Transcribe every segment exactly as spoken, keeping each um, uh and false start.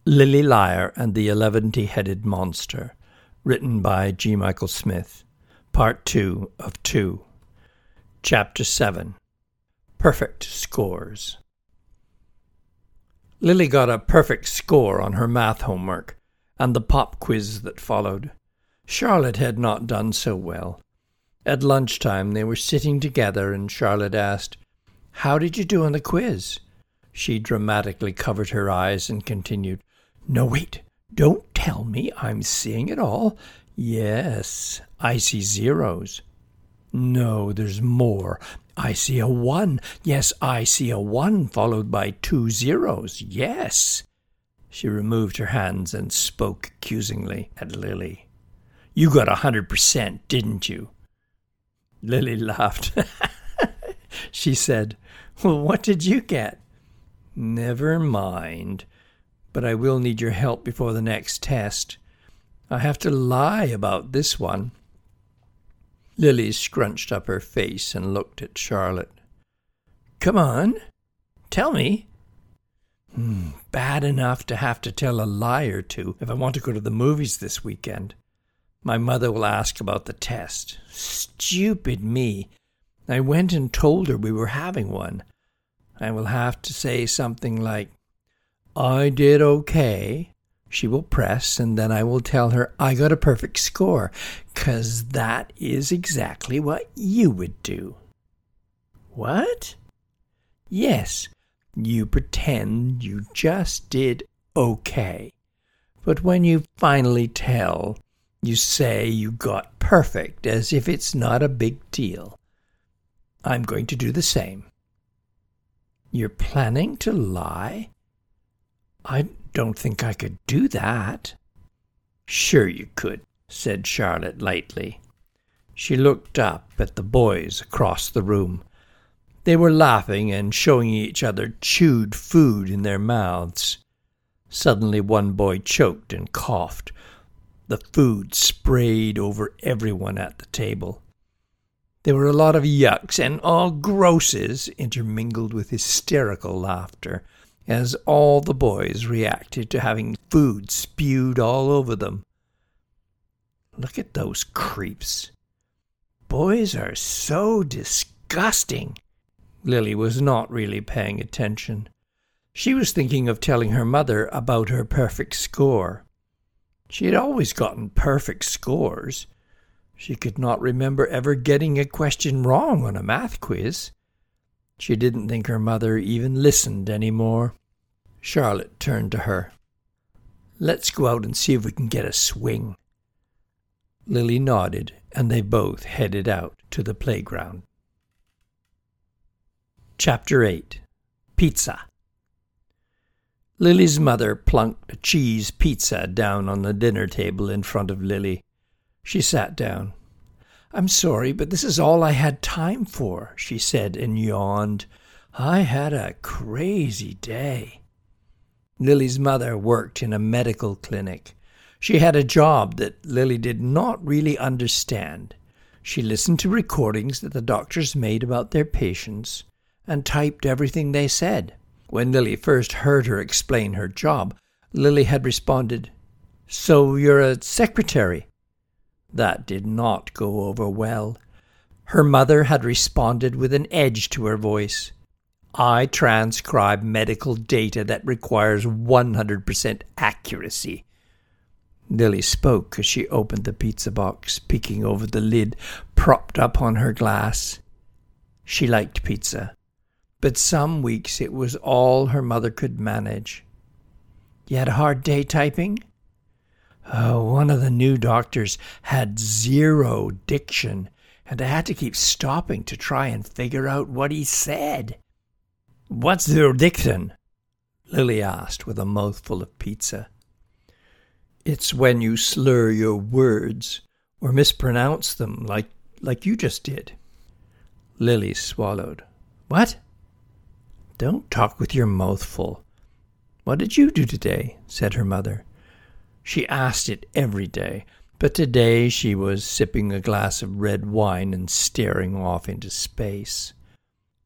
Lily Liar and the Eleventy-Headed Monster, written by G. Michael Smith, Part two of two. Chapter seven. Perfect Scores. Lily got a perfect score on her math homework and the pop quiz that followed. Charlotte had not done so well. At lunchtime they were sitting together and Charlotte asked, "How did you do on the quiz?" She dramatically covered her eyes and continued, "No, wait, don't tell me I'm seeing it all. Yes, I see zeros. No, there's more. I see a one. Yes, I see a one followed by two zeros. Yes." She removed her hands and spoke accusingly at Lily. "You got a hundred percent, didn't you?" Lily laughed. She said, "Well, what did you get?" "Never mind. But I will need your help before the next test. I have to lie about this one." Lily scrunched up her face and looked at Charlotte. "Come on, tell me." Hmm, bad enough to have to tell a lie or two if I want to go to the movies this weekend. My mother will ask about the test. Stupid me. I went and told her we were having one. I will have to say something like, "I did okay." She will press, and then I will tell her I got a perfect score, 'cause that is exactly what you would do. What? Yes, you pretend you just did okay. But when you finally tell, you say you got perfect as if it's not a big deal. I'm going to do the same. You're planning to lie? I don't think I could do that." "Sure you could," said Charlotte lightly. She looked up at the boys across the room. They were laughing and showing each other chewed food in their mouths. Suddenly one boy choked and coughed. The food sprayed over everyone at the table. There were a lot of yucks and all grosses intermingled with hysterical laughter, as all the boys reacted to having food spewed all over them. "Look at those creeps. Boys are so disgusting." Lily was not really paying attention. She was thinking of telling her mother about her perfect score. She had always gotten perfect scores. She could not remember ever getting a question wrong on a math quiz. She didn't think her mother even listened any more. Charlotte turned to her. "Let's go out and see if we can get a swing." Lily nodded, and they both headed out to the playground. Chapter eight. Pizza. Lily's mother plunked a cheese pizza down on the dinner table in front of Lily. She sat down. "I'm sorry, but this is all I had time for," she said and yawned. "I had a crazy day." Lily's mother worked in a medical clinic. She had a job that Lily did not really understand. She listened to recordings that the doctors made about their patients and typed everything they said. When Lily first heard her explain her job, Lily had responded, "So you're a secretary?" That did not go over well. Her mother had responded with an edge to her voice. "I transcribe medical data that requires one hundred percent accuracy." Lily spoke as she opened the pizza box, peeking over the lid propped up on her glass. She liked pizza, but some weeks it was all her mother could manage. "You had a hard day typing?" Oh, one of the new doctors had zero diction, and I had to keep stopping to try and figure out what he said. "What's zero diction?" Lily asked with a mouthful of pizza. "It's when you slur your words or mispronounce them like, like you just did." Lily swallowed. "What?" "Don't talk with your mouth full. What did you do today?" said her mother. She asked it every day, but today she was sipping a glass of red wine and staring off into space.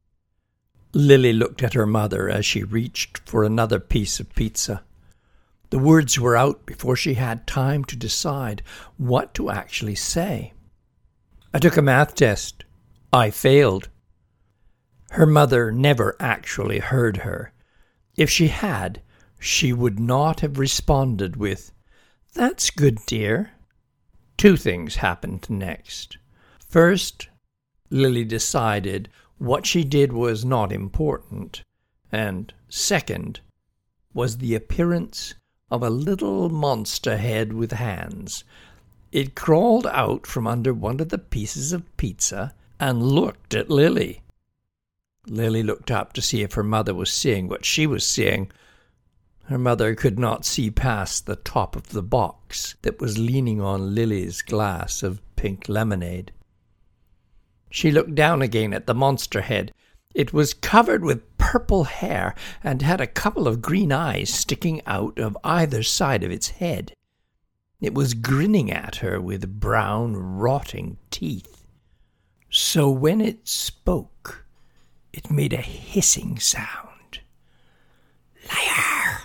Lily looked at her mother as she reached for another piece of pizza. The words were out before she had time to decide what to actually say. "I took a math test. I failed." Her mother never actually heard her. If she had, she would not have responded with, "That's good, dear." Two things happened next. First, Lily decided what she did was not important, and second was the appearance of a little monster head with hands. It crawled out from under one of the pieces of pizza and looked at Lily. Lily looked up to see if her mother was seeing what she was seeing. Her mother could not see past the top of the box that was leaning on Lily's glass of pink lemonade. She looked down again at the monster head. It was covered with purple hair and had a couple of green eyes sticking out of either side of its head. It was grinning at her with brown, rotting teeth. So when it spoke, it made a hissing sound. "Liar!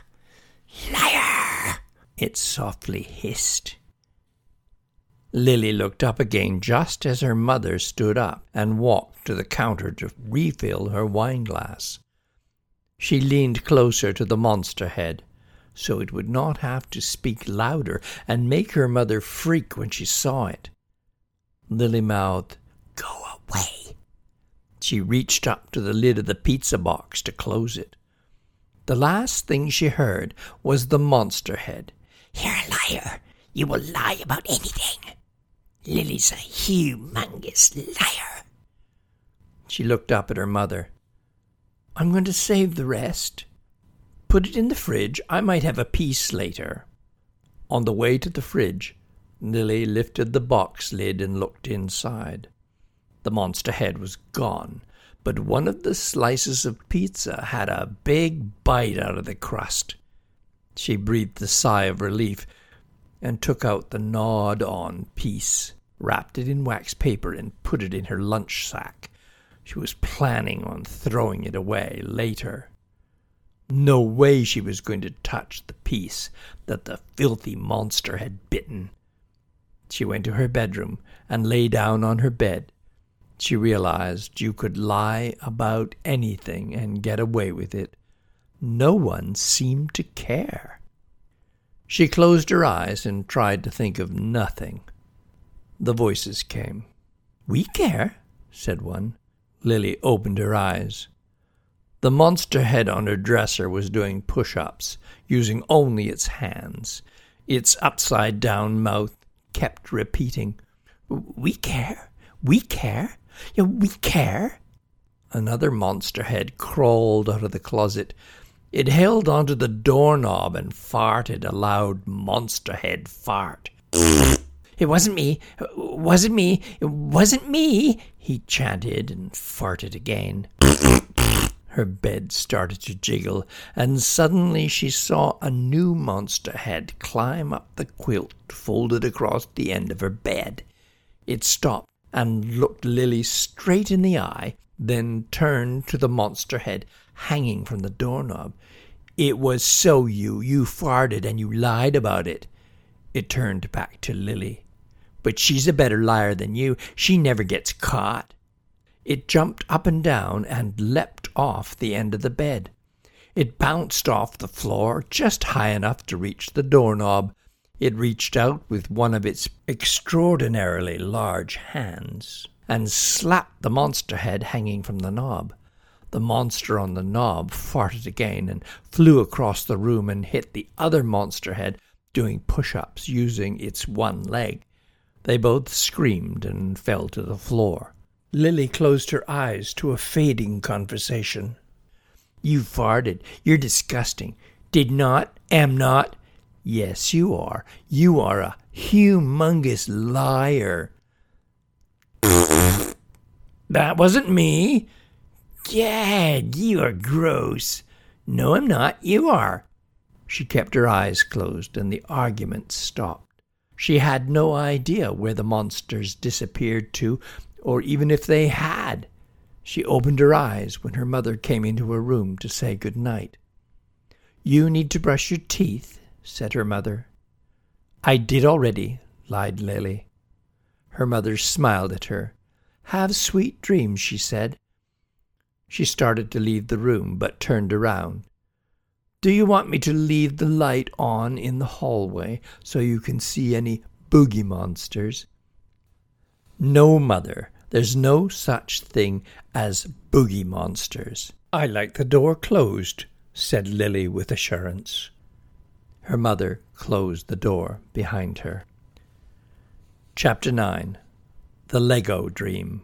Liar!" it softly hissed. Lily looked up again just as her mother stood up and walked to the counter to refill her wineglass. She leaned closer to the monster head, so it would not have to speak louder and make her mother freak when she saw it. Lily mouthed, "Go away." She reached up to the lid of the pizza box to close it. The last thing she heard was the monster head. "You're a liar. You will lie about anything. Lily's a humongous liar." She looked up at her mother. "I'm going to save the rest. Put it in the fridge. I might have a piece later." On the way to the fridge, Lily lifted the box lid and looked inside. The monster head was gone, but one of the slices of pizza had a big bite out of the crust. She breathed a sigh of relief and took out the gnawed-on piece, wrapped it in wax paper, and put it in her lunch sack. She was planning on throwing it away later. No way she was going to touch the piece that the filthy monster had bitten. She went to her bedroom and lay down on her bed. She realized you could lie about anything and get away with it. No one seemed to care. She closed her eyes and tried to think of nothing. The voices came. "We care," said one. Lily opened her eyes. The monster head on her dresser was doing push-ups, using only its hands. Its upside-down mouth kept repeating, "We care, we care, yeah, we care." Another monster head crawled out of the closet. It held onto the doorknob and farted a loud monster head fart. "It wasn't me, it wasn't me, it wasn't me," he chanted and farted again. Her bed started to jiggle, and suddenly she saw a new monster head climb up the quilt folded across the end of her bed. It stopped and looked Lily straight in the eye, then turned to the monster head hanging from the doorknob. "It was so you. You farted and you lied about it." It turned back to Lily. "But she's a better liar than you. She never gets caught." It jumped up and down and leapt off the end of the bed. It bounced off the floor just high enough to reach the doorknob. It reached out with one of its extraordinarily large hands and slapped the monster head hanging from the knob. The monster on the knob farted again and flew across the room and hit the other monster head doing push-ups using its one leg. They both screamed and fell to the floor. Lily closed her eyes to a fading conversation. "You farted. You're disgusting. Did not, am not. Yes, you are. You are a humongous liar." "That wasn't me." "Gad, you are gross." "No, I'm not. You are." She kept her eyes closed, and the argument stopped. She had no idea where the monsters disappeared to, or even if they had. She opened her eyes when her mother came into her room to say good night. "You need to brush your teeth," said her mother. "I did already," lied Lily. Her mother smiled at her. "Have sweet dreams," she said. She started to leave the room, but turned around. "Do you want me to leave the light on in the hallway so you can see any boogie monsters?" "No, Mother. There's no such thing as boogie monsters. I like the door closed," said Lily with assurance. Her mother closed the door behind her. Chapter nine. The Lego Dream.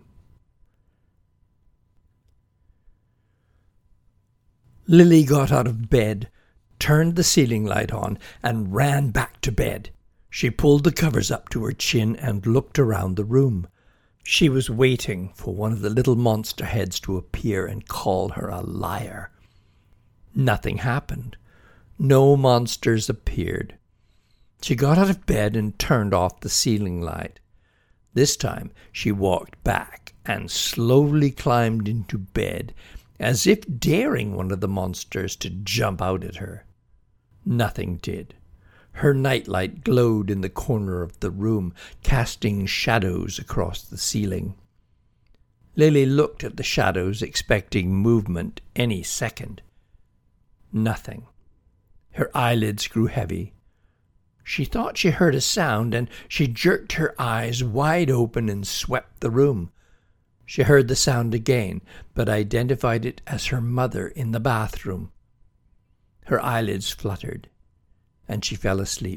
Lily got out of bed, turned the ceiling light on, and ran back to bed. She pulled the covers up to her chin and looked around the room. She was waiting for one of the little monster heads to appear and call her a liar. Nothing happened. No monsters appeared. She got out of bed and turned off the ceiling light. This time she walked back and slowly climbed into bed, as if daring one of the monsters to jump out at her. Nothing did. Her nightlight glowed in the corner of the room, casting shadows across the ceiling. Lily looked at the shadows, expecting movement any second. Nothing. Her eyelids grew heavy. She thought she heard a sound, and she jerked her eyes wide open and swept the room. She heard the sound again, but identified it as her mother in the bathroom. Her eyelids fluttered, and she fell asleep.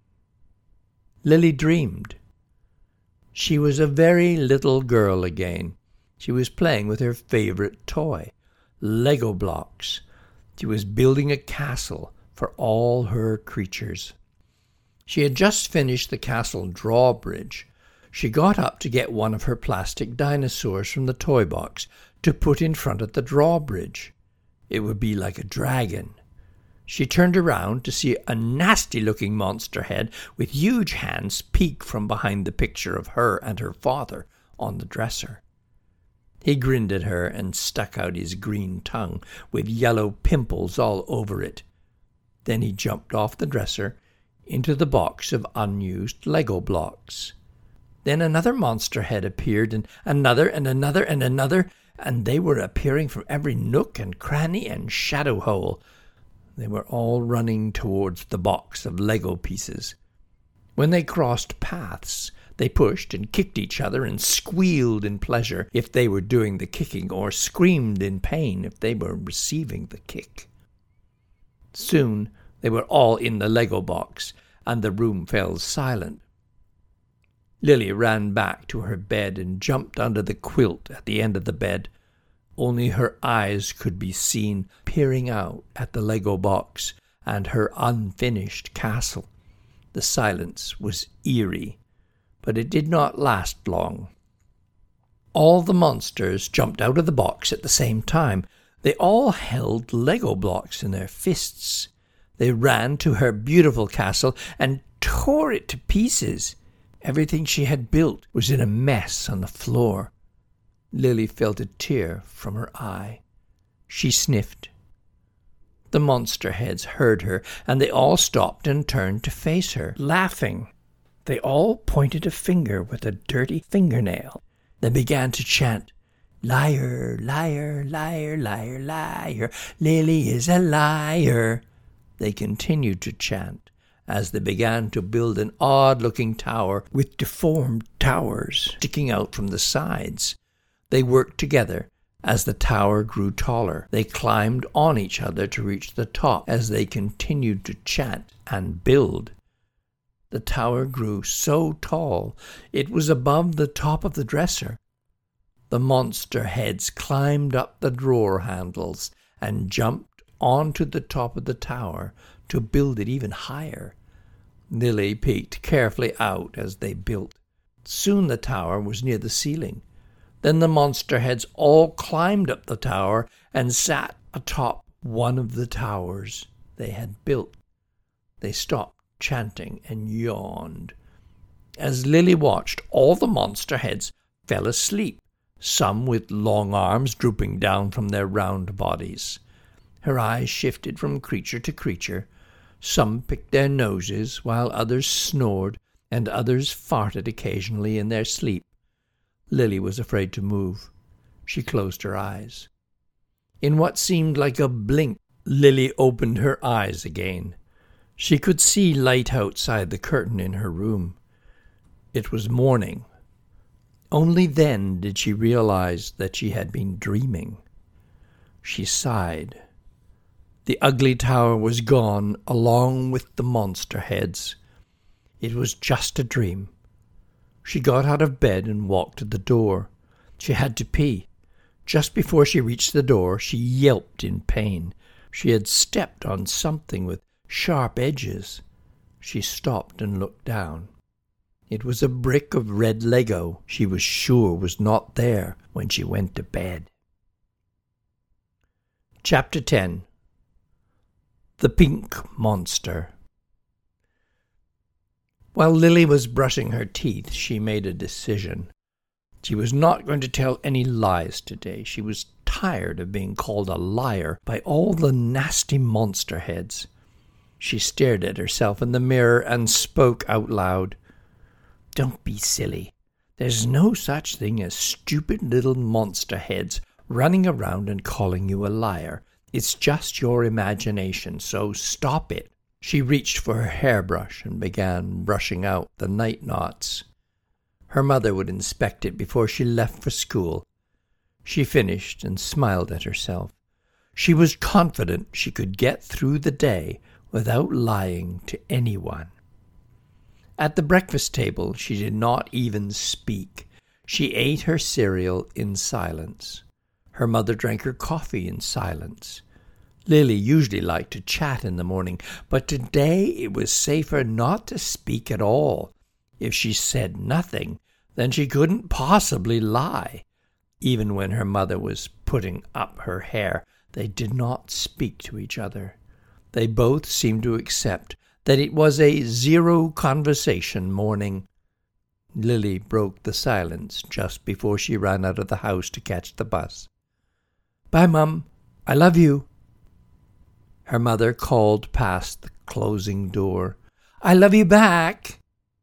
Lily dreamed. She was a very little girl again. She was playing with her favorite toy, Lego blocks. She was building a castle for all her creatures. She had just finished the castle drawbridge. She got up to get one of her plastic dinosaurs from the toy box to put in front of the drawbridge. It would be like a dragon. She turned around to see a nasty-looking monster head with huge hands peek from behind the picture of her and her father on the dresser. He grinned at her and stuck out his green tongue with yellow pimples all over it. Then he jumped off the dresser into the box of unused Lego blocks. Then another monster head appeared, and another and another and another, and they were appearing from every nook and cranny and shadow hole. They were all running towards the box of Lego pieces. When they crossed paths, they pushed and kicked each other and squealed in pleasure if they were doing the kicking, or screamed in pain if they were receiving the kick. Soon they were all in the Lego box, and the room fell silent. Lily ran back to her bed and jumped under the quilt at the end of the bed. Only her eyes could be seen peering out at the Lego box and her unfinished castle. The silence was eerie, but it did not last long. All the monsters jumped out of the box at the same time. They all held Lego blocks in their fists. They ran to her beautiful castle and tore it to pieces. Everything she had built was in a mess on the floor. Lily felt a tear from her eye. She sniffed. The monster heads heard her, and they all stopped and turned to face her, laughing. They all pointed a finger with a dirty fingernail. They began to chant, "Liar, liar, liar, liar, liar, Lily is a liar." They continued to chant as they began to build an odd-looking tower with deformed towers sticking out from the sides. They worked together. As the tower grew taller, they climbed on each other to reach the top as they continued to chant and build. The tower grew so tall it was above the top of the dresser. The monster heads climbed up the drawer handles and jumped onto the top of the tower to build it even higher. Lily peeked carefully out as they built. Soon the tower was near the ceiling. Then the monster heads all climbed up the tower and sat atop one of the towers they had built. They stopped chanting and yawned. As Lily watched, all the monster heads fell asleep, some with long arms drooping down from their round bodies. Her eyes shifted from creature to creature. Some picked their noses, while others snored, and others farted occasionally in their sleep. Lily was afraid to move. She closed her eyes. In what seemed like a blink, Lily opened her eyes again. She could see light outside the curtain in her room. It was morning. Only then did she realize that she had been dreaming. She sighed. The ugly tower was gone, along with the monster heads. It was just a dream. She got out of bed and walked to the door. She had to pee. Just before she reached the door, she yelped in pain. She had stepped on something with sharp edges. She stopped and looked down. It was a brick of red Lego she was sure was not there when she went to bed. Chapter ten. The Pink Monster. While Lily was brushing her teeth, she made a decision. She was not going to tell any lies today. She was tired of being called a liar by all the nasty monster heads. She stared at herself in the mirror and spoke out loud. "Don't be silly. There's no such thing as stupid little monster heads running around and calling you a liar. It's just your imagination, so stop it." She reached for her hairbrush and began brushing out the night knots. Her mother would inspect it before she left for school. She finished and smiled at herself. She was confident she could get through the day without lying to anyone. At the breakfast table, she did not even speak. She ate her cereal in silence. Her mother drank her coffee in silence. Lily usually liked to chat in the morning, but today it was safer not to speak at all. If she said nothing, then she couldn't possibly lie. Even when her mother was putting up her hair, they did not speak to each other. They both seemed to accept that it was a zero-conversation morning. Lily broke the silence just before she ran out of the house to catch the bus. "Bye, Mum. I love you." Her mother called past the closing door. "I love you back."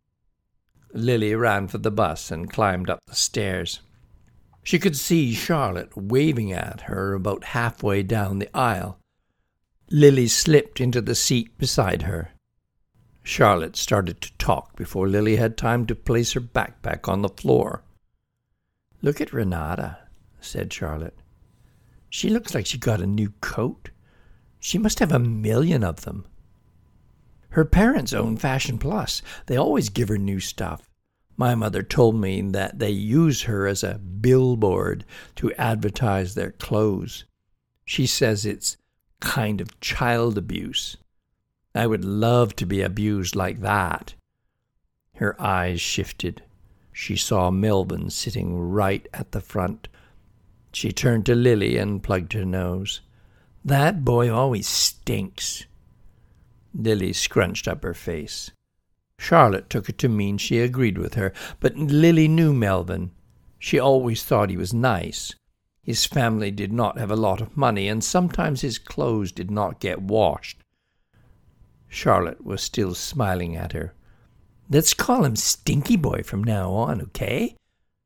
Lily ran for the bus and climbed up the stairs. She could see Charlotte waving at her about halfway down the aisle. Lily slipped into the seat beside her. Charlotte started to talk before Lily had time to place her backpack on the floor. "Look at Renata," said Charlotte. "She looks like she got a new coat. She must have a million of them. Her parents own Fashion Plus. They always give her new stuff. My mother told me that they use her as a billboard to advertise their clothes. She says it's kind of child abuse. I would love to be abused like that." Her eyes shifted. She saw Melvin sitting right at the front. She turned to Lily and plugged her nose. "That boy always stinks." Lily scrunched up her face. Charlotte took it to mean she agreed with her, but Lily knew Melvin. She always thought he was nice. His family did not have a lot of money, and sometimes his clothes did not get washed. Charlotte was still smiling at her. "Let's call him Stinky Boy from now on, okay?"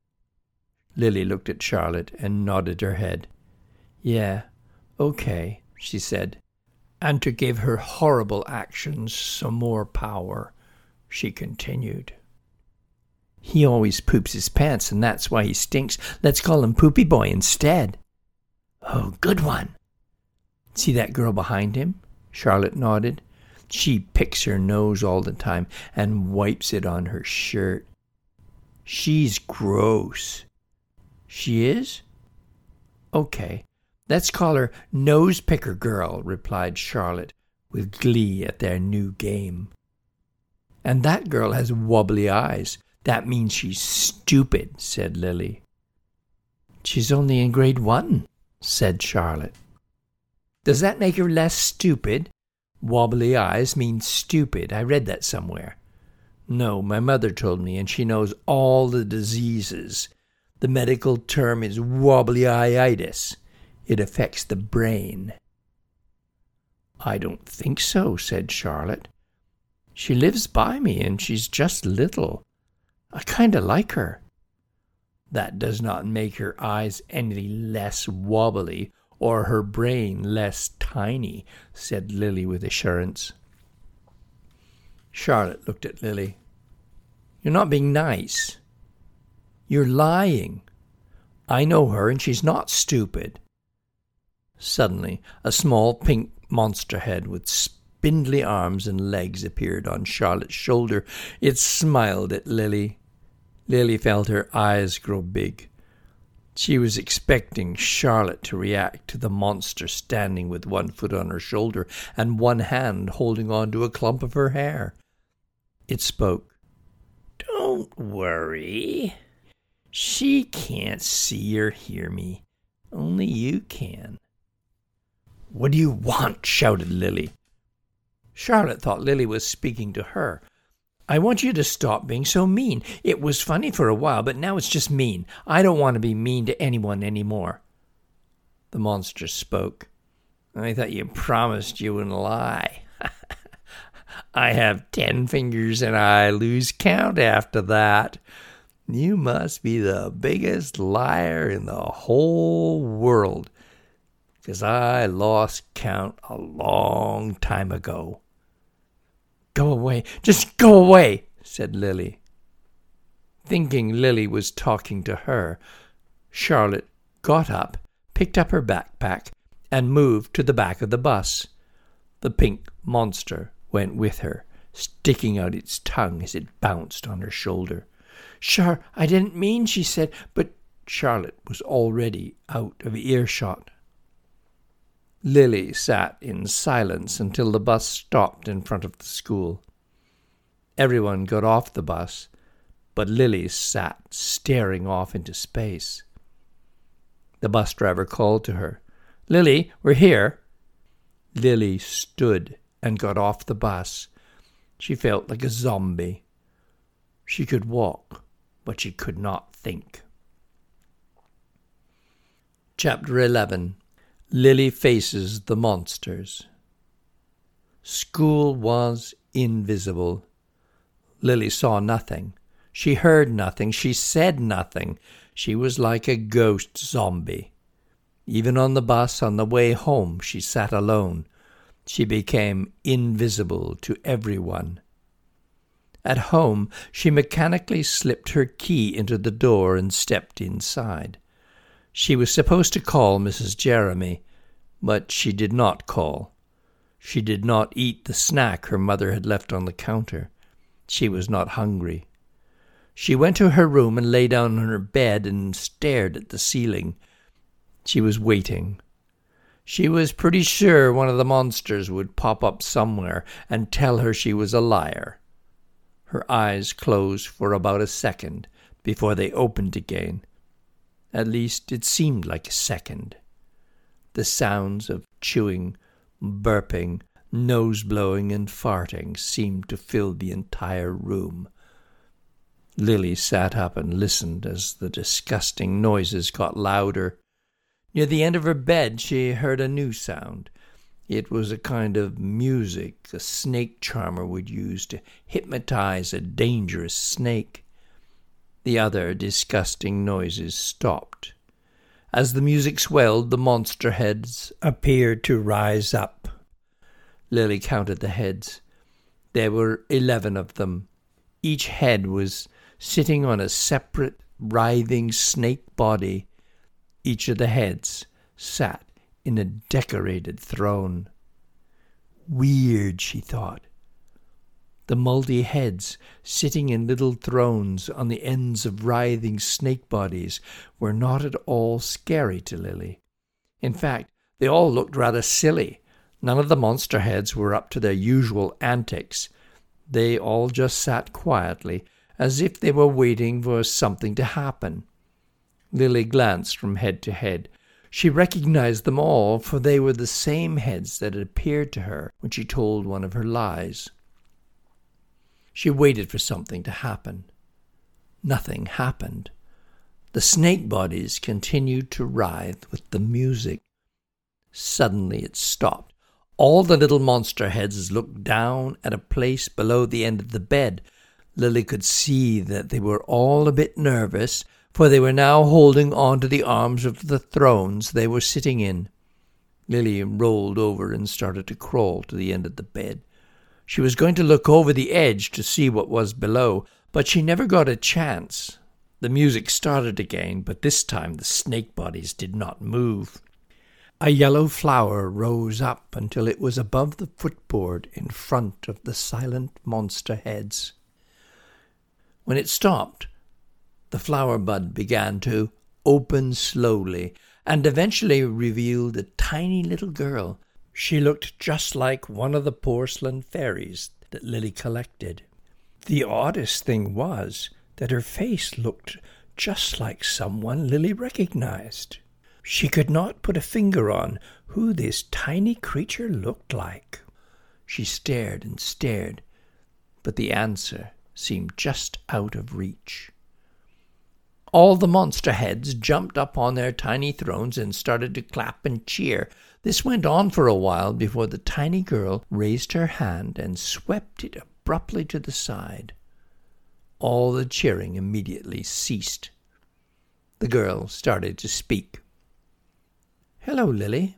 Lily looked at Charlotte and nodded her head. "Yeah, okay," she said. And to give her horrible actions some more power, she continued. "He always poops his pants, and that's why he stinks. Let's call him Poopy Boy instead." "Oh, good one." "See that girl behind him?" Charlotte nodded. "She picks her nose all the time and wipes it on her shirt. She's gross." "She is? Okay. Let's call her Nose Picker Girl," replied Charlotte, with glee at their new game. "And that girl has wobbly eyes. That means she's stupid," said Lily. "She's only in grade one," said Charlotte. "Does that make her less stupid? Wobbly eyes means stupid. I read that somewhere." "No, my mother told me, and she knows all the diseases. The medical term is wobbly-eye-itis. It affects the brain." "I don't think so," said Charlotte. "She lives by me, and she's just little. I kind of like her." "That does not make her eyes any less wobbly or her brain less tiny," said Lily with assurance. Charlotte looked at Lily. "You're not being nice. You're lying. I know her, and she's not stupid." Suddenly, a small pink monster head with spindly arms and legs appeared on Charlotte's shoulder. It smiled at Lily. Lily felt her eyes grow big. She was expecting Charlotte to react to the monster standing with one foot on her shoulder and one hand holding on to a clump of her hair. It spoke. "Don't worry. She can't see or hear me. Only you can." "What do you want?" shouted Lily. Charlotte thought Lily was speaking to her. "I want you to stop being so mean. It was funny for a while, but now it's just mean. I don't want to be mean to anyone anymore." The monster spoke. "I thought you promised you wouldn't lie. I have ten fingers and I lose count after that. You must be the biggest liar in the whole world, because I lost count a long time ago." "Go away, just go away," said Lily. Thinking Lily was talking to her, Charlotte got up, picked up her backpack, and moved to the back of the bus. The pink monster went with her, sticking out its tongue as it bounced on her shoulder. "Char, I didn't mean," she said, but Charlotte was already out of earshot. Lily sat in silence until the bus stopped in front of the school. Everyone got off the bus, but Lily sat staring off into space. The bus driver called to her. "Lily, we're here." Lily stood and got off the bus. She felt like a zombie. She could walk, but she could not think. Chapter eleven. Lily Faces the Monsters. School was invisible. Lily saw nothing. She heard nothing. She said nothing. She was like a ghost zombie. Even on the bus on the way home, she sat alone. She became invisible to everyone. At home, she mechanically slipped her key into the door and stepped inside. She was supposed to call Missus Jeremy, but she did not call. She did not eat the snack her mother had left on the counter. She was not hungry. She went to her room and lay down on her bed and stared at the ceiling. She was waiting. She was pretty sure one of the monsters would pop up somewhere and tell her she was a liar. Her eyes closed for about a second before they opened again. At least it seemed like a second. The sounds of chewing, burping, nose-blowing and farting seemed to fill the entire room. Lily sat up and listened as the disgusting noises got louder. Near the end of her bed she heard a new sound. It was a kind of music a snake charmer would use to hypnotize a dangerous snake. The other disgusting noises stopped. As the music swelled, the monster heads appeared to rise up. Lily counted the heads. There were eleven of them. Each head was sitting on a separate, writhing snake body. Each of the heads sat in a decorated throne. Weird, she thought. The multi-heads, sitting in little thrones on the ends of writhing snake bodies, were not at all scary to Lily. In fact, they all looked rather silly. None of the monster heads were up to their usual antics. They all just sat quietly, as if they were waiting for something to happen. Lily glanced from head to head. She recognized them all, for they were the same heads that had appeared to her when she told one of her lies. She waited for something to happen. Nothing happened. The snake bodies continued to writhe with the music. Suddenly it stopped. All the little monster heads looked down at a place below the end of the bed. Lily could see that they were all a bit nervous, for they were now holding on to the arms of the thrones they were sitting in. Lily rolled over and started to crawl to the end of the bed. She was going to look over the edge to see what was below, but she never got a chance. The music started again, but this time the snake bodies did not move. A yellow flower rose up until it was above the footboard in front of the silent monster heads. When it stopped, the flower bud began to open slowly and eventually revealed a tiny little girl. She looked just like one of the porcelain fairies that Lily collected. The oddest thing was that her face looked just like someone Lily recognized. She could not put a finger on who this tiny creature looked like. She stared and stared, but the answer seemed just out of reach. All the monster heads jumped up on their tiny thrones and started to clap and cheer. This went on for a while before the tiny girl raised her hand and swept it abruptly to the side. All the cheering immediately ceased. The girl started to speak. "Hello, Lily."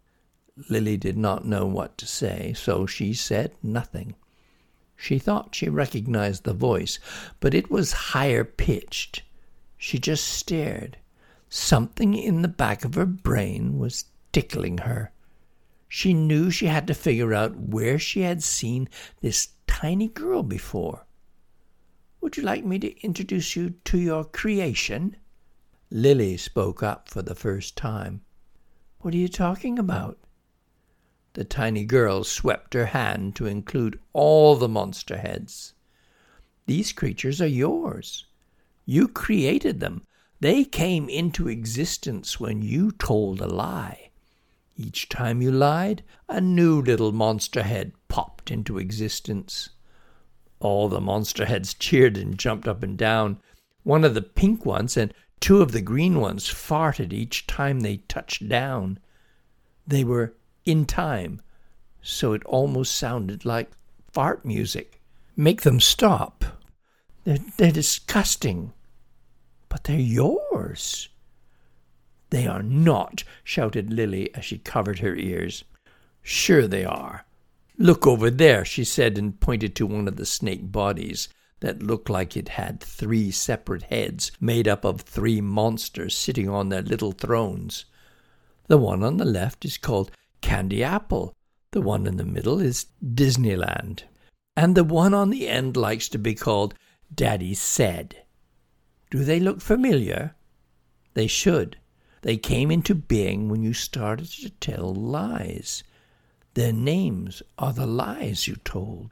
Lily did not know what to say, so she said nothing. She thought she recognized the voice, but it was higher pitched. She just stared. Something in the back of her brain was tickling her. She knew she had to figure out where she had seen this tiny girl before. "Would you like me to introduce you to your creation?" Lily spoke up for the first time. "What are you talking about?" The tiny girl swept her hand to include all the monster heads. "These creatures are yours. You created them. They came into existence when you told a lie. Each time you lied, a new little monster head popped into existence." All the monster heads cheered and jumped up and down. One of the pink ones and two of the green ones farted each time they touched down. They were in time, so it almost sounded like fart music. "Make them stop. They're, they're disgusting." "But they're yours." "They are not," shouted Lily as she covered her ears. "Sure they are. Look over there," she said, and pointed to one of the snake bodies that looked like it had three separate heads made up of three monsters sitting on their little thrones. "The one on the left is called Candy Apple. The one in the middle is Disneyland. And the one on the end likes to be called Daddy Said. Do they look familiar?" "They should. They came into being when you started to tell lies. Their names are the lies you told."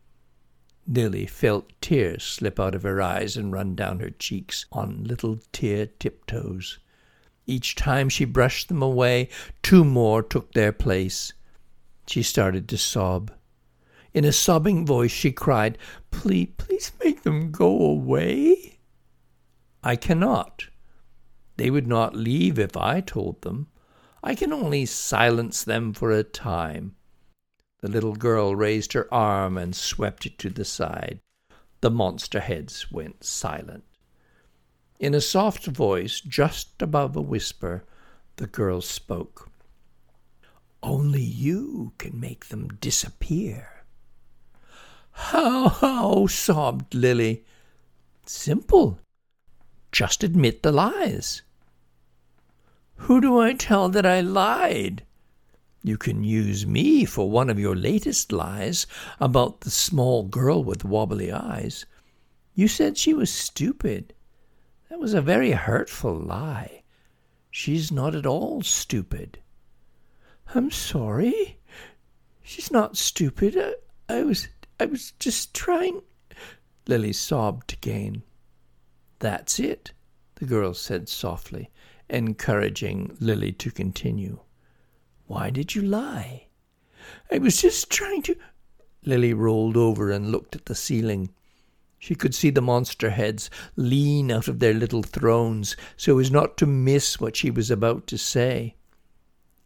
Lily felt tears slip out of her eyes and run down her cheeks on little tear tiptoes. Each time she brushed them away, two more took their place. She started to sob. In a sobbing voice she cried, "Please, please make them go away." "I cannot. They would not leave if I told them. I can only silence them for a time." The little girl raised her arm and swept it to the side. The monster heads went silent. In a soft voice, just above a whisper, the girl spoke. "Only you can make them disappear." "How, how?" sobbed Lily. "Simple. Just admit the lies." "Who do I tell that I lied?" "You can use me for one of your latest lies about the small girl with wobbly eyes. You said she was stupid. That was a very hurtful lie. She's not at all stupid." "I'm sorry. She's not stupid. I, I was I was just trying..." Lily sobbed again. "That's it," the girl said softly, encouraging Lily to continue. "Why did you lie?" "I was just trying to..." Lily rolled over and looked at the ceiling. She could see the monster heads lean out of their little thrones so as not to miss what she was about to say.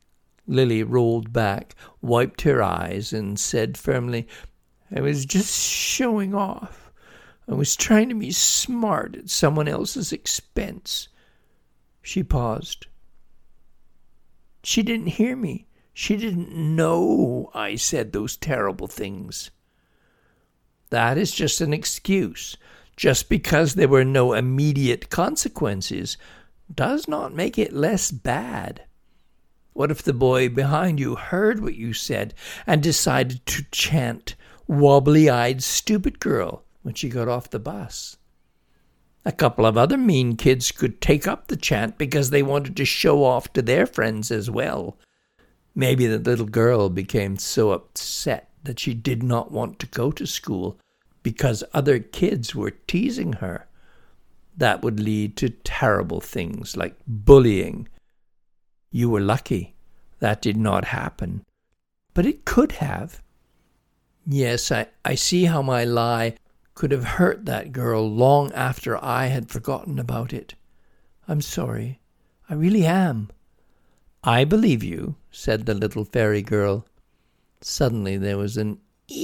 Lily rolled back, wiped her eyes, and said firmly, "I was just showing off. I was trying to be smart at someone else's expense." She paused. She didn't hear me. She didn't know I said those terrible things. That is just an excuse. Just because there were no immediate consequences does not make it less bad. What if the boy behind you heard what you said and decided to chant "wobbly-eyed stupid girl" when she got off the bus? A couple of other mean kids could take up the chant because they wanted to show off to their friends as well. Maybe the little girl became so upset that she did not want to go to school because other kids were teasing her. That would lead to terrible things like bullying. You were lucky that did not happen, but it could have. Yes, I, I see how my lie could have hurt that girl long after I had forgotten about it. I'm sorry. I really am. I believe you, said the little fairy girl. Suddenly there was an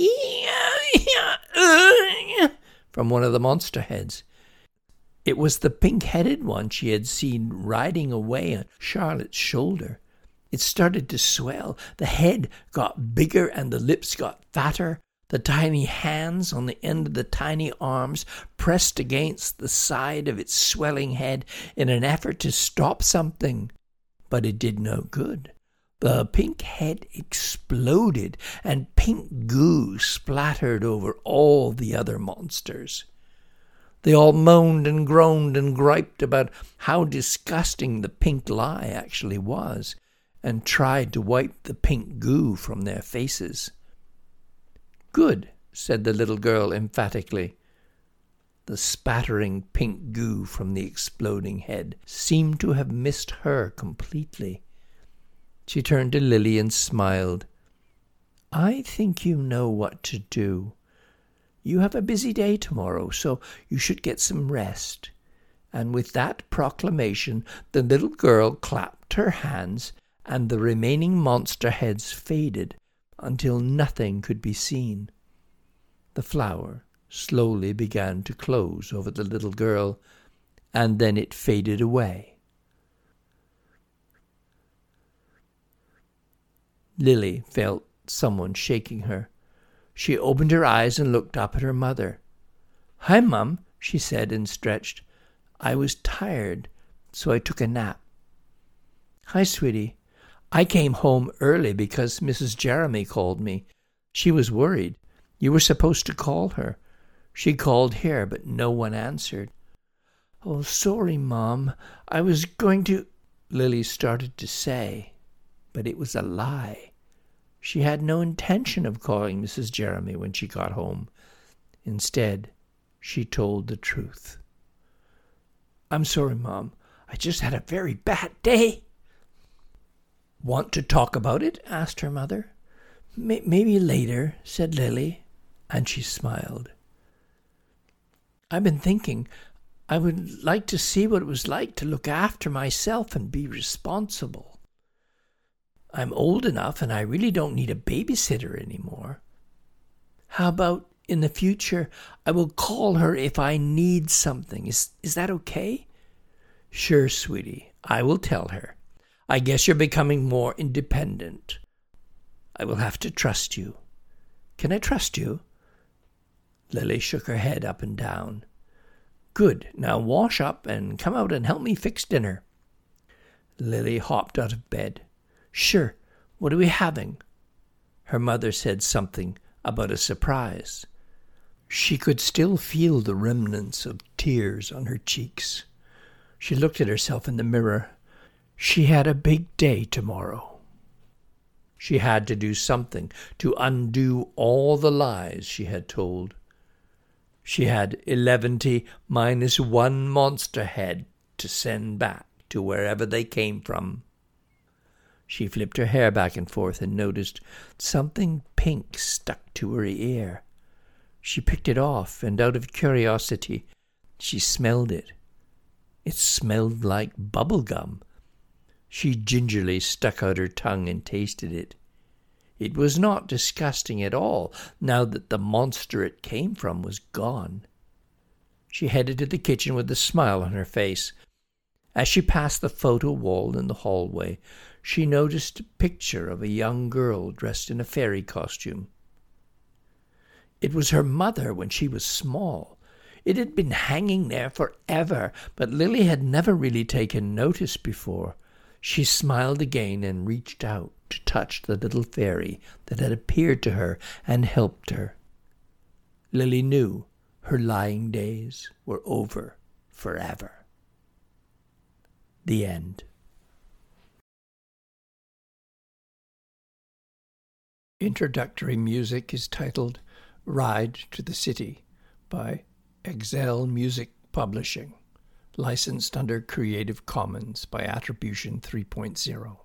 from one of the monster heads. It was the pink-headed one she had seen riding away on Charlotte's shoulder. It started to swell. The head got bigger and the lips got fatter. The tiny hands on the end of the tiny arms pressed against the side of its swelling head in an effort to stop something. But it did no good. The pink head exploded and pink goo splattered over all the other monsters. They all moaned and groaned and griped about how disgusting the pink lie actually was, and tried to wipe the pink goo from their faces. "Good," said the little girl emphatically. The spattering pink goo from the exploding head seemed to have missed her completely. She turned to Lily and smiled. "I think you know what to do. You have a busy day tomorrow, so you should get some rest." And with that proclamation, the little girl clapped her hands, and the remaining monster heads faded until nothing could be seen. The flower slowly began to close over the little girl, and then it faded away. Lily felt someone shaking her. She opened her eyes and looked up at her mother. "Hi, Mum," she said and stretched. "I was tired, so I took a nap." "Hi, sweetie. I came home early because Missus Jeremy called me. She was worried. You were supposed to call her. She called here, but no one answered." "Oh, sorry, Mom. I was going to—" Lily started to say, but it was a lie. She had no intention of calling Missus Jeremy when she got home. Instead, she told the truth. "I'm sorry, Mom. I just had a very bad day." "Want to talk about it?" asked her mother. Maybe later, said Lily, and she smiled. "I've been thinking I would like to see what it was like to look after myself and be responsible. I'm old enough and I really don't need a babysitter anymore. How about in the future I will call her if I need something? Is, is that okay?" "Sure, sweetie. I will tell her. I guess you're becoming more independent. I will have to trust you. Can I trust you?" Lily shook her head up and down. "Good. Now wash up and come out and help me fix dinner." Lily hopped out of bed. "Sure. What are we having?" Her mother said something about a surprise. She could still feel the remnants of tears on her cheeks. She looked at herself in the mirror. She had a big day tomorrow. She had to do something to undo all the lies she had told. She had eleventy minus one monster head to send back to wherever they came from. She flipped her hair back and forth and noticed something pink stuck to her ear. She picked it off, and out of curiosity, she smelled it. It smelled like bubble gum. She gingerly stuck out her tongue and tasted it. It was not disgusting at all, now that the monster it came from was gone. She headed to the kitchen with a smile on her face. As she passed the photo wall in the hallway, she noticed a picture of a young girl dressed in a fairy costume. It was her mother when she was small. It had been hanging there forever, but Lily had never really taken notice before. She smiled again and reached out to touch the little fairy that had appeared to her and helped her. Lily knew her lying days were over forever. The end. Introductory music is titled Ride to the City by Excel Music Publishing, licensed under Creative Commons by Attribution three point oh.